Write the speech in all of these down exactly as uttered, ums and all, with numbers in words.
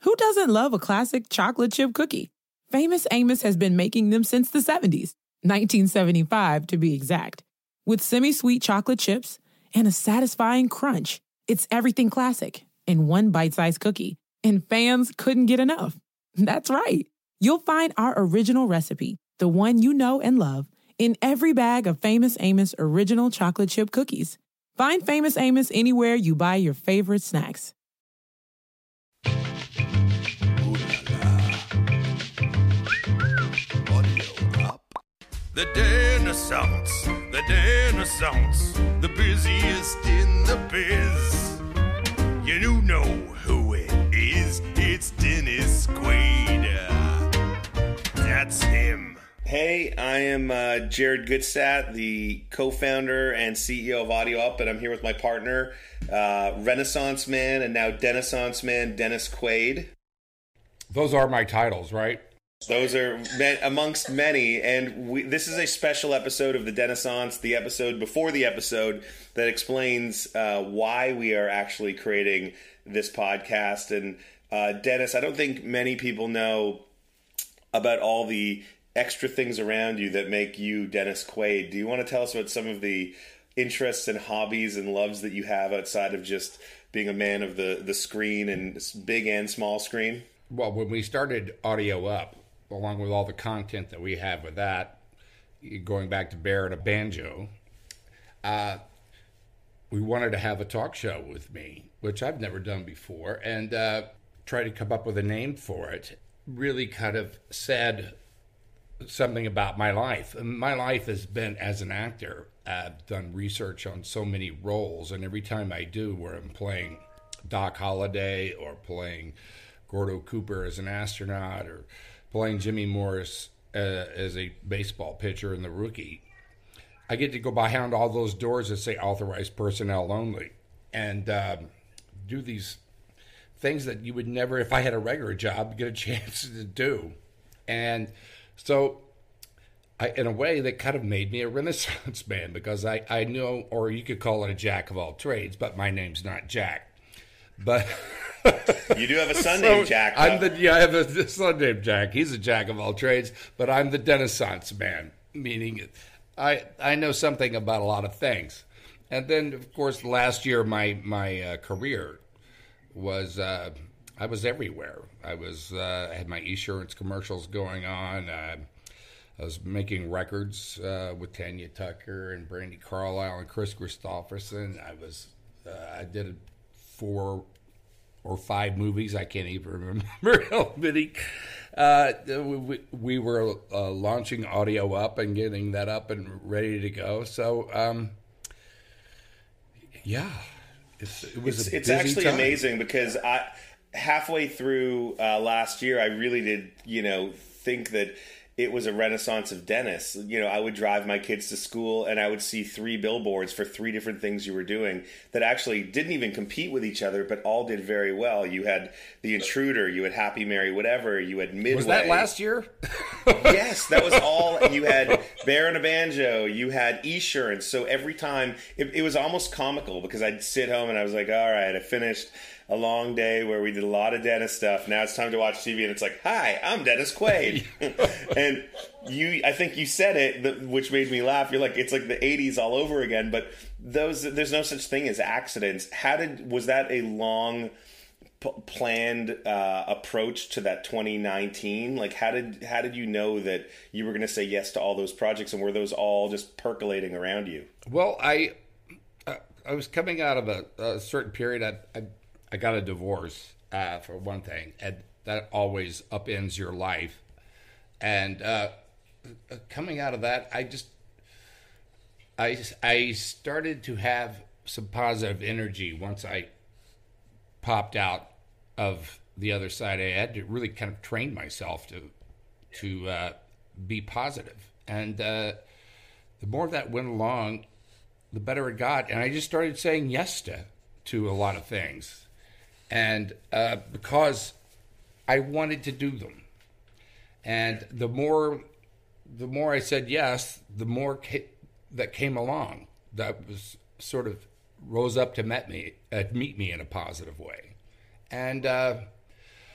Who doesn't love a classic chocolate chip cookie? Famous Amos has been making them since the seventies, nineteen seventy-five to be exact. With semi-sweet chocolate chips and a satisfying crunch, it's everything classic in one bite-sized cookie, and fans couldn't get enough. That's right. You'll find our original recipe, the one you know and love, in every bag of Famous Amos original chocolate chip cookies. Find Famous Amos anywhere you buy your favorite snacks. The Renaissance, the Renaissance, the busiest in the biz. You know who it is, it's Dennis Quaid. That's him. Hey, I am uh, Jared Goodstadt, the co-founder and C E O of Audio Up, and I'm here with my partner, uh, Renaissance man and now Denaissance man, Dennis Quaid. Those are my titles, right? Those are me- amongst many, and we, this is a special episode of the Denaissance, the episode before the episode that explains uh, why we are actually creating this podcast. And uh, Dennis, I don't think many people know about all the extra things around you that make you Dennis Quaid. Do you want to tell us about some of the interests and hobbies and loves that you have outside of just being a man of the, the screen, and big and small screen? Well, when we started Audio Up, along with all the content that we have with that, going back to Bear and a Banjo, uh, we wanted to have a talk show with me, which I've never done before, and uh, try to come up with a name for it. Really kind of said something about my life. And my life has been, as an actor, I've done research on so many roles, and every time I do, where I'm playing Doc Holliday or playing Gordo Cooper as an astronaut or playing Jimmy Morris uh, as a baseball pitcher in The Rookie, I get to go behind all those doors that say authorized personnel only and um, do these things that you would never, if I had a regular job, get a chance to do. And so I, in a way, that kind of made me a Renaissance man, because I, I know, or you could call it a jack of all trades, but my name's not Jack. But you do have a son so named Jack. I'm the, yeah, I have a son named Jack. He's a jack of all trades, but I'm the Denaissance man, meaning I I know something about a lot of things. And then, of course, last year my my uh, career was uh, I was everywhere. I was uh, I had my Esurance commercials going on. Uh, I was making records uh, with Tanya Tucker and Brandy Carlisle and Chris Christopherson. I was uh, I did four or five movies. I can't even remember how many. Uh, we, we were uh, launching Audio Up and getting that up and ready to go. So, um, yeah, it's, it was. It's, a it's busy actually time. amazing, because I halfway through uh, last year, I really did, you know, think that it was a renaissance of Dennis. You know, I would drive my kids to school and I would see three billboards for three different things you were doing that actually didn't even compete with each other, but all did very well. You had The Intruder, you had Happy Mary Whatever, you had Midway. Was that last year? Yes, that was all. You had Bear and a Banjo, you had Esurance. So every time, it, it was almost comical, because I'd sit home and I was like, all right, I finished a long day where we did a lot of Dennis stuff. Now it's time to watch T V, and it's like, hi, I'm Dennis Quaid. And you, I think you said it, which made me laugh. You're like, it's like the eighties all over again. But those, there's no such thing as accidents. How did, was that a long p- planned uh, approach to that twenty nineteen? Like, how did, how did you know that you were going to say yes to all those projects, and were those all just percolating around you? Well, I, uh, I was coming out of a, a certain period. I, I I got a divorce, uh, for one thing, and that always upends your life. And uh, coming out of that, I just, I, I started to have some positive energy once I popped out of the other side. I had to really kind of train myself to, to uh, be positive. And uh, the more that went along, the better it got. And I just started saying yes to, to a lot of things. And uh, because I wanted to do them, and the more, the more I said yes, the more ca- that came along. That was sort of rose up to meet me, uh, meet me in a positive way, and uh,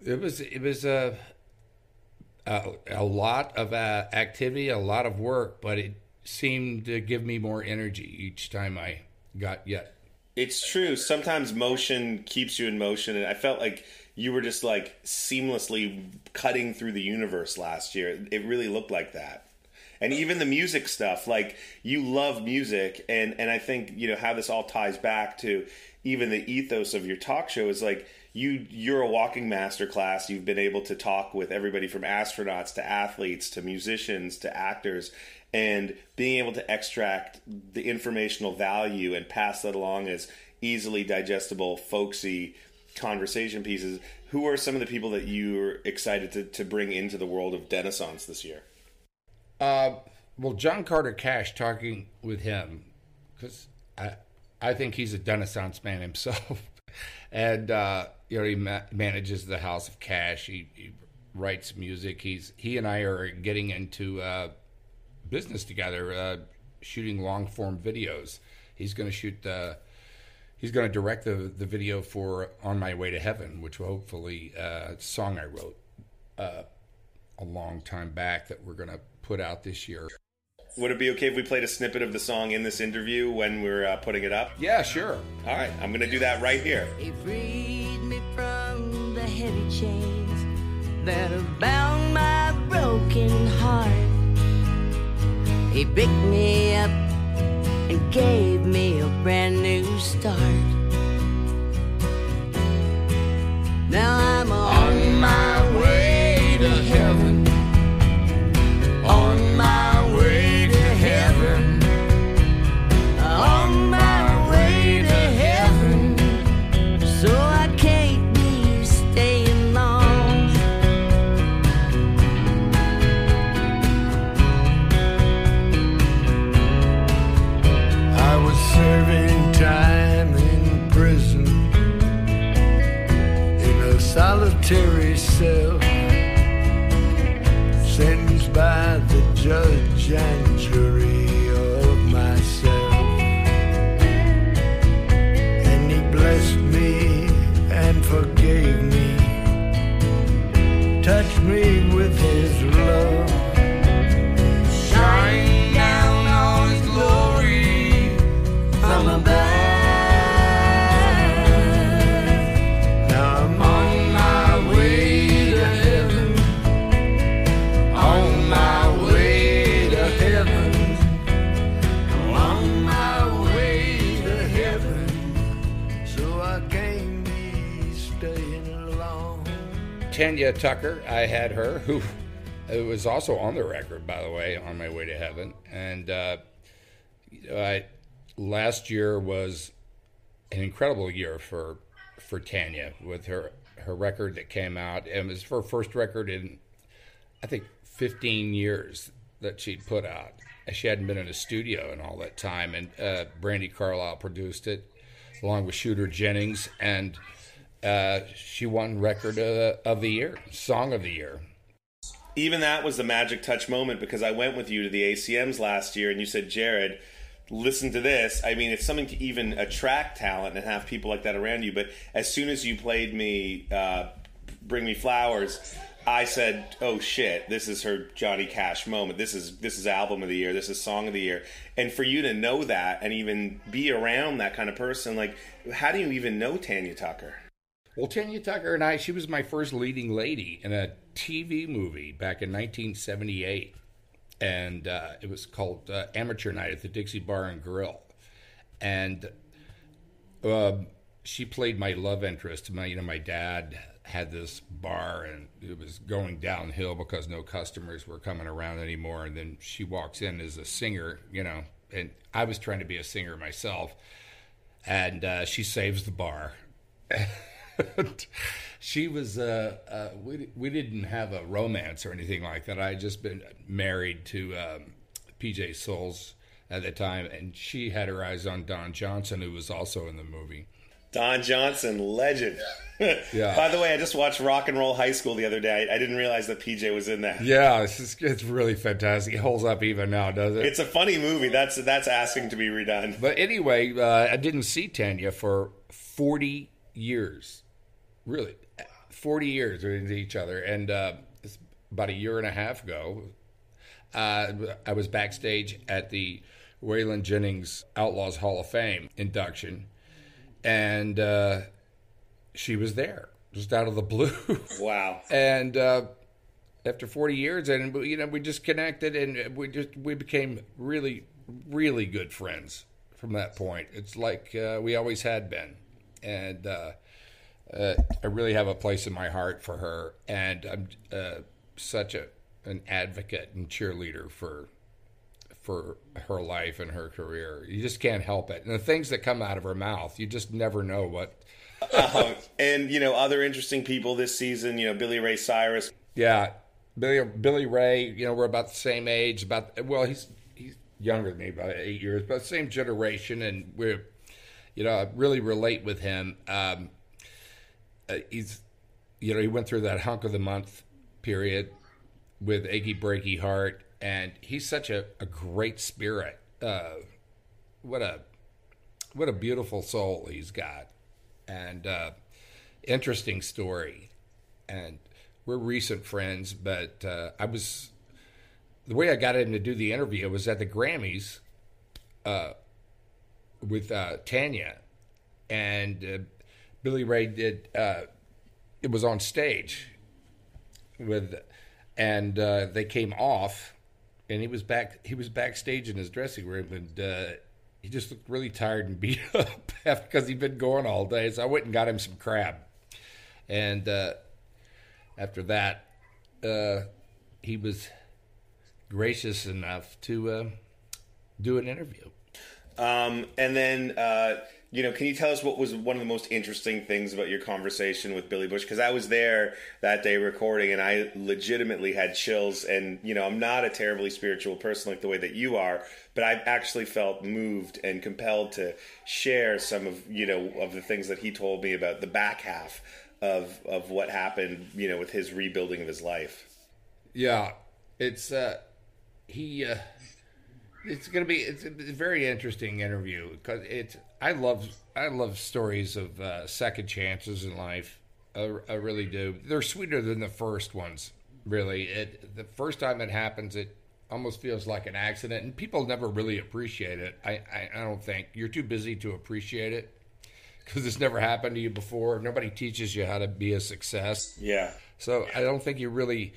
It was it was a a, a lot of uh, activity, a lot of work, but it seemed to give me more energy each time I got yet. It's true. Sometimes motion keeps you in motion, and I felt like you were just like seamlessly cutting through the universe last year. It really looked like that. And even the music stuff, like you love music, and, and I think, you know, how this all ties back to even the ethos of your talk show is like you you're a walking masterclass. You've been able to talk with everybody from astronauts to athletes to musicians to actors, and being able to extract the informational value and pass that along as easily digestible, folksy conversation pieces. Who are some of the people that you're excited to, to bring into the world of Denaissance this year? Uh, well, John Carter Cash, talking with him, because I, I think he's a Renaissance man himself. and, uh, you know, he ma- manages the House of Cash. He, he writes music. He's He and I are getting into uh, business together, uh, shooting long-form videos. He's going to shoot the... He's going to direct the, the video for On My Way to Heaven, which will hopefully uh, a song I wrote uh, a long time back that we're going to put out this year. Would it be okay if we played a snippet of the song in this interview when we're uh, putting it up? Yeah, sure. All right, I'm going to do that right here. He freed me from the heavy chains that have bound my broken heart. He picked me up and gave me a brand new start. Now I'm on my way to heaven, on my way to heaven, on my way to heaven, so I can't be staying long. I was serving time in prison, in a solitary cell, sentenced by the judge and jury of myself. And he blessed me and forgave me, touched me with his love, shine down all his glory from above. Now I'm on my way to heaven, on my way to heaven, on my way to heaven, so I can't be staying long. Tanya Tucker, I had her, who it was also on the record, by the way, On My Way to Heaven. And uh, I, last year was an incredible year for for Tanya with her, her record that came out. And it was her first record in, I think, fifteen years that she'd put out. And she hadn't been in a studio in all that time. And uh, Brandy Carlisle produced it, along with Shooter Jennings. And uh, she won Record uh, of the Year, Song of the Year. Even that was the magic touch moment, because I went with you to the A C Ms last year and you said, Jared, listen to this. I mean, it's something to even attract talent and have people like that around you. But as soon as you played me uh, Bring Me Flowers, I said, oh shit, this is her Johnny Cash moment. This is this is album of the year. This is song of the year. And for you to know that and even be around that kind of person, like, how do you even know Tanya Tucker? Well, Tanya Tucker and I, she was my first leading lady in a T V movie back in nineteen seventy-eight. And uh, it was called uh, Amateur Night at the Dixie Bar and Grill. And uh, she played my love interest. My, you know, my dad had this bar, and it was going downhill because no customers were coming around anymore. And then she walks in as a singer, you know, and I was trying to be a singer myself. And uh, she saves the bar. She was, uh, uh, we, we didn't have a romance or anything like that. I had just been married to um, P J Souls at the time, and she had her eyes on Don Johnson, who was also in the movie. Don Johnson, legend. Yeah. By the way, I just watched Rock and Roll High School the other day. I didn't realize that P J was in that. Yeah, it's, just, it's really fantastic. It holds up even now, does it? It's a funny movie. That's that's asking to be redone. But anyway, uh, I didn't see Tanya for forty years. Really, forty years into each other. And uh, about a year and a half ago, uh, I was backstage at the Waylon Jennings Outlaws Hall of Fame induction, and uh, she was there, just out of the blue. Wow. And uh, after forty years, and you know, we just connected, and we just we became really, really good friends from that point. It's like uh, we always had been, and uh, uh, I really have a place in my heart for her, and I'm uh, such a an advocate and cheerleader for for her life and her career. You just can't help it, and the things that come out of her mouth, you just never know what. uh, and you know, other interesting people this season. You know, Billy Ray Cyrus. Yeah, Billy Billy Ray. You know, we're about the same age. About well, he's he's younger than me, about eight years, but same generation, and we're, you know, I really relate with him. Um, uh, he's, you know, he went through that hunk of the month period with Achy Breaky Heart, and he's such a, a great spirit. Uh, what a what a beautiful soul he's got, and uh, interesting story. And we're recent friends, but uh, I was the way I got him to do the interview was at the Grammys uh, with uh, Tanya, and uh, Billy Ray did. Uh, it was on stage with. And uh, they came off, and he was back. He was backstage in his dressing room, and uh, he just looked really tired and beat up because he'd been going all day. So I went and got him some crab, and uh, after that, uh, he was gracious enough to uh, do an interview. Um, and then, uh, you know, can you tell us what was one of the most interesting things about your conversation with Billy Bush? Because I was there that day recording, and I legitimately had chills. And, you know, I'm not a terribly spiritual person like the way that you are, but I've actually felt moved and compelled to share some of, you know, of the things that he told me about the back half of, of what happened, you know, with his rebuilding of his life. Yeah, it's, uh, he, uh, it's going to be, it's a very interesting interview because it's, I love I love stories of uh, second chances in life. I, I really do. They're sweeter than the first ones. Really, it, the first time it happens, it almost feels like an accident, and people never really appreciate it. I, I, I don't think you're too busy to appreciate it because it's never happened to you before. Nobody teaches you how to be a success. Yeah. So I don't think you really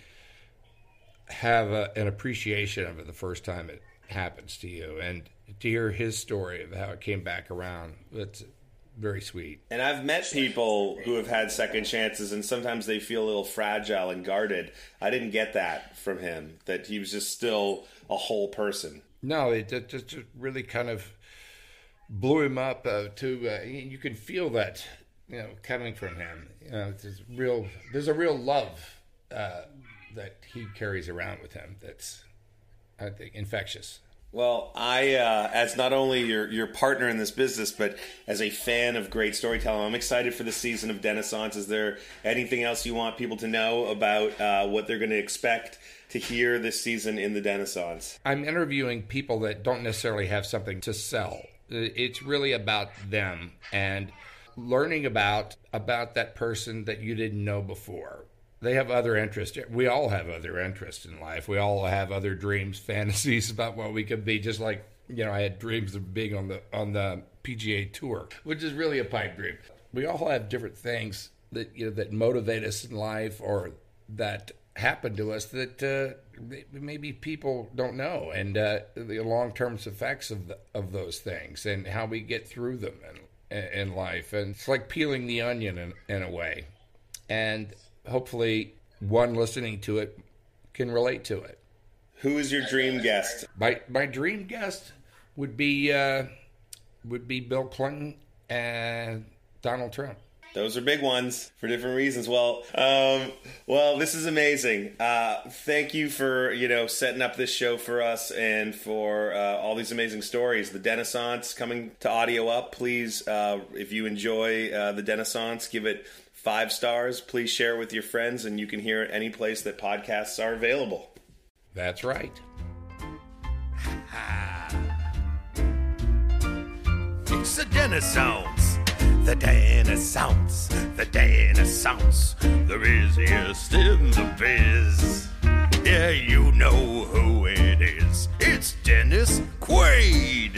have a, an appreciation of it the first time it happens to you, and to hear his story of how it came back around, it's very sweet. And I've met people who have had second chances, and sometimes they feel a little fragile and guarded. I didn't get that from him, that he was just still a whole person. No, it, it just really kind of blew him up uh, to, uh, you can feel that, you know, coming from him. You know, there's real, there's a real love uh, that he carries around with him that's, I think, infectious. Well, I, uh, as not only your your partner in this business, but as a fan of great storytelling, I'm excited for the season of Denaissance. Is there anything else you want people to know about uh, what they're going to expect to hear this season in the Denaissance? I'm interviewing people that don't necessarily have something to sell. It's really about them and learning about about that person that you didn't know before. They have other interests. We all have other interests in life. We all have other dreams, fantasies about what we could be. Just like, you know, I had dreams of being on the on the P G A Tour, which is really a pipe dream. We all have different things that, you know, that motivate us in life or that happen to us that uh, maybe people don't know, and uh, the long-term effects of the, of those things and how we get through them in, in life. And it's like peeling the onion in, in a way. And hopefully one listening to it can relate to it. Who is your dream guest? My my dream guest would be uh, would be Bill Clinton and Donald Trump. Those are big ones for different reasons. Well, um, well, this is amazing. Uh, thank you for, you know, setting up this show for us and for uh, all these amazing stories. The Denaissance coming to Audio Up. Please, uh, if you enjoy uh, the Denaissance, give it five stars. Please share it with your friends, and you can hear it any place that podcasts are available. That's right. It's the Denaissance. The Renaissance, the Renaissance, the busiest in the biz. Yeah, you know who it is. It's Dennis Quaid.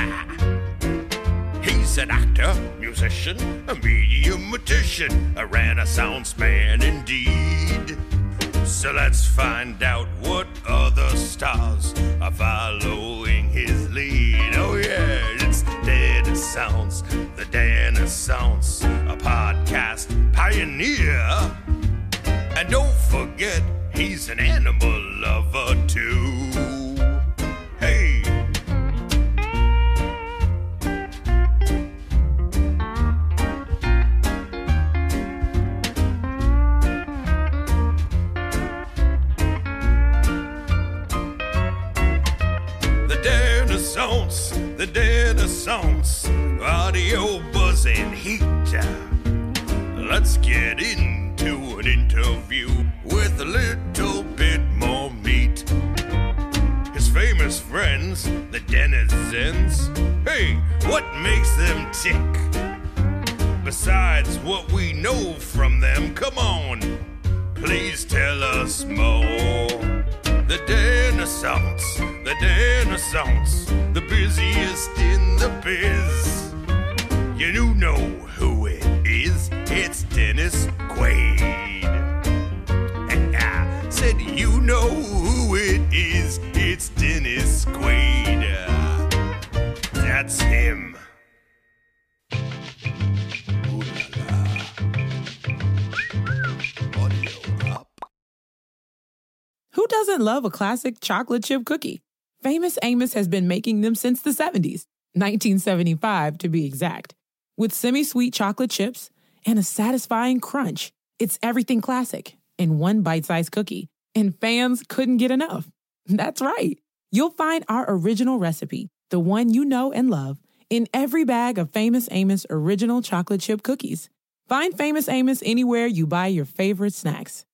He's an actor, musician, a medium-matician, a Renaissance man indeed. So let's find out what other stars are following his lead. Oh yeah, it's Renaissance, the Renaissance, a podcast pioneer. And don't forget, he's an animal lover too. Hey! Renaissance, the Renaissance, audio buzzing heat. Let's get into an interview with a little bit more meat. His famous friends, the denizens, hey, what makes them tick? Besides what we know from them, come on, please tell us more. The Renaissance, the Renaissance, the busiest in the biz. You know who it is, it's Dennis Quaid. And I said you know who it is, it's Dennis Quaid. That's him. Ooh la la. Audio up. Who doesn't love a classic chocolate chip cookie? Famous Amos has been making them since the seventies, nineteen seventy-five to be exact. With semi-sweet chocolate chips and a satisfying crunch, it's everything classic in one bite-sized cookie, and fans couldn't get enough. That's right. You'll find our original recipe, the one you know and love, in every bag of Famous Amos original chocolate chip cookies. Find Famous Amos anywhere you buy your favorite snacks.